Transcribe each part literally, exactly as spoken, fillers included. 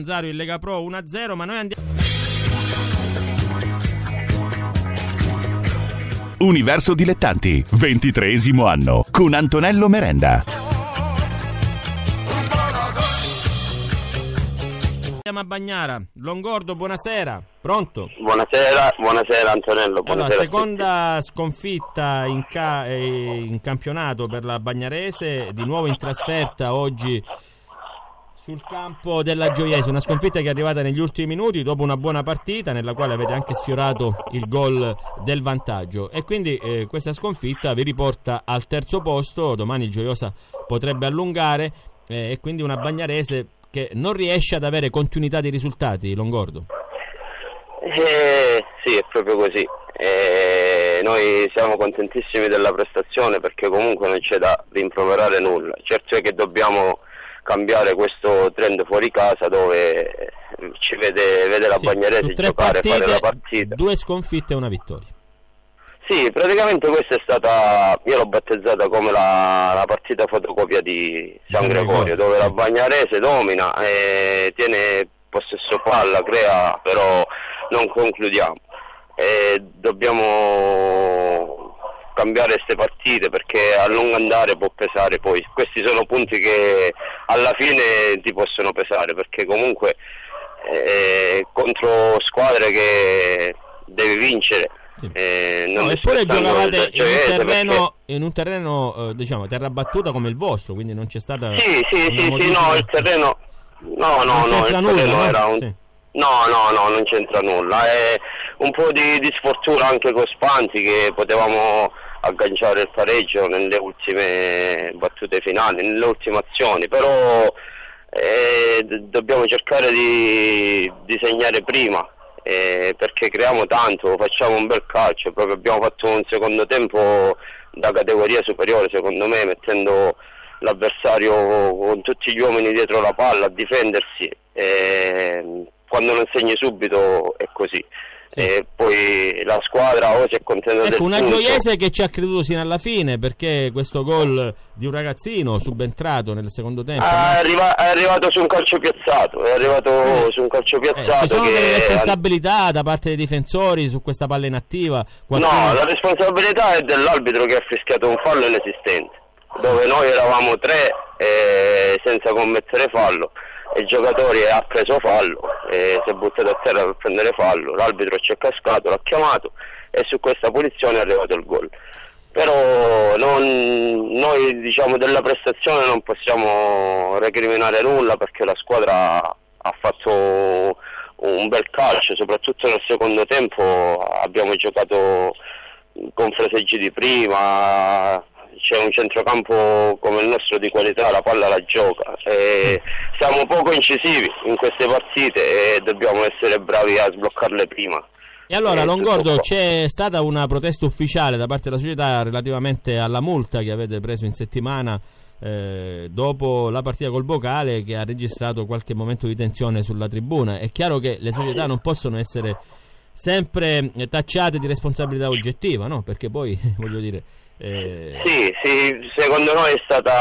Zanzaro in Lega Pro uno a zero, ma noi andiamo. Universo Dilettanti, ventitreesimo anno, con Antonello Merenda. Andiamo a Bagnara. Longordo, buonasera. Pronto? Buonasera, buonasera Antonello. Buonasera. Allora, seconda sconfitta in, ca- in campionato per la Bagnarese, di nuovo in trasferta oggi sul campo della Gioiese, una sconfitta che è arrivata negli ultimi minuti dopo una buona partita nella quale avete anche sfiorato il gol del vantaggio, e quindi eh, questa sconfitta vi riporta al terzo posto. Domani il Gioiosa potrebbe allungare eh, e quindi una Bagnarese che non riesce ad avere continuità di risultati, Longordo. Eh, sì, è proprio così. Eh, noi siamo contentissimi della prestazione perché comunque non c'è da rimproverare nulla. Certo è che dobbiamo cambiare questo trend fuori casa dove ci vede, vede la sì, Bagnarese giocare, partite, fare la partita. Due sconfitte e una vittoria. Sì, praticamente questa è stata, io l'ho battezzata come la, la partita fotocopia di San, San Gregorio, dove la Bagnarese domina e tiene possesso palla, crea, però non concludiamo. E dobbiamo cambiare queste partite perché a lungo andare può pesare poi. Questi sono punti che alla fine ti possono pesare perché comunque eh, contro squadre che devi vincere. Sì. Eh, non no, eppure giocavate in un terreno, perché... in un terreno eh, diciamo terra battuta come il vostro, quindi non c'è stata sì sì sì, sì no il terreno no no non no il nulla, terreno no? era un Sì. no no no non c'entra nulla, è un po' di, di sfortuna anche con Spanti che potevamo agganciare il pareggio nelle ultime battute finali, nelle ultime azioni, però eh, d- dobbiamo cercare di, di segnare prima. Eh, perché creiamo tanto, facciamo un bel calcio, proprio abbiamo fatto un secondo tempo da categoria superiore secondo me, mettendo l'avversario con tutti gli uomini dietro la palla a difendersi, eh, quando non segni subito è così. Sì. E poi la squadra o si è contenta ecco, del una punto. Gioiese che ci ha creduto sino alla fine, perché questo gol di un ragazzino subentrato nel secondo tempo è, arriva, è arrivato su un calcio piazzato è arrivato eh. su un calcio piazzato eh, ci sono che... delle responsabilità da parte dei difensori su questa palla inattiva? Qualcuno... No, la responsabilità è dell'arbitro che ha fischiato un fallo inesistente, dove noi eravamo tre eh, senza commettere fallo. Il giocatore ha preso fallo e si è buttato a terra per prendere fallo, l'arbitro ci è cascato, l'ha chiamato e su questa punizione è arrivato il gol. Però non, noi diciamo della prestazione non possiamo recriminare nulla perché la squadra ha fatto un bel calcio, soprattutto nel secondo tempo abbiamo giocato con fraseggi di prima. C'è un centrocampo come il nostro di qualità, la palla la gioca, e siamo poco incisivi in queste partite e dobbiamo essere bravi a sbloccarle prima. E allora, Longordo, c'è stata una protesta ufficiale da parte della società relativamente alla multa che avete preso in settimana eh, dopo la partita col Bocale, che ha registrato qualche momento di tensione sulla tribuna. È chiaro che le società non possono essere sempre tacciate di responsabilità oggettiva, no? Perché poi, voglio dire... Eh... Sì, sì, secondo noi è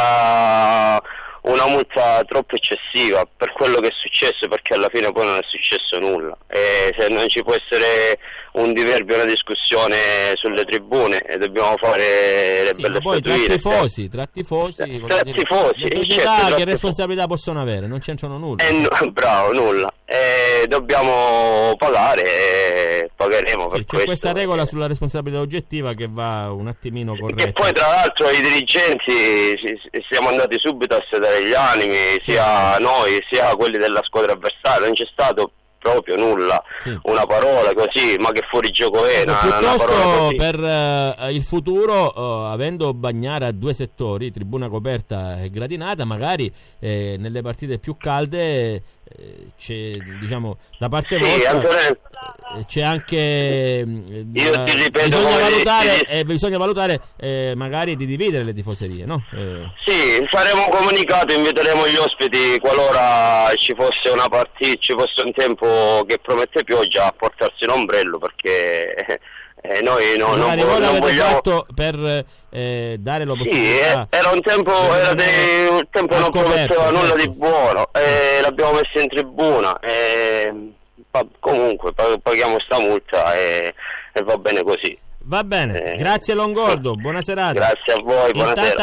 stata una multa troppo eccessiva per quello che è successo, perché alla fine poi non è successo nulla e se non ci può essere un diverbio, una discussione sulle tribune e dobbiamo fare le sì, belle poi tra tifosi, tra tifosi, tra tifosi, le società certo, che responsabilità possono avere? Non c'entrano nulla. Eh, no, bravo, nulla. E dobbiamo pagare e pagheremo per sì, questo. C'è questa regola sulla responsabilità oggettiva che va un attimino corretta. E poi tra l'altro i dirigenti siamo andati subito a sedare gli animi, sia noi sia quelli della squadra avversaria, non c'è stato proprio nulla, sì. Una parola così, ma che fuori gioco è, ecco, una, una parola così. Per uh, il futuro, uh, avendo Bagnara due settori, tribuna coperta e gradinata, magari eh, nelle partite più calde eh, c'è, diciamo, da parte sì, vostra Antonello, eh, c'è anche eh, io ti ripeto, bisogna valutare, ti... eh, bisogna valutare eh, magari di dividere le tifoserie, no? Eh. Sì, faremo un comunicato, inviteremo gli ospiti qualora ci fosse una partita, ci fosse un tempo che promette pioggia, a portarsi l'ombrello perché Eh, noi no, non, magari vo- voi non l'avete vogliamo... fatto per eh, dare la Sì, possibilità. eh, era un tempo, era dei, un tempo non prometteva nulla di buono, e l'abbiamo messo in tribuna, e, pa- comunque pag- paghiamo sta multa e, e va bene così. Va bene, Eh, grazie Longordo, buona serata. Grazie a voi, buonasera. Intanto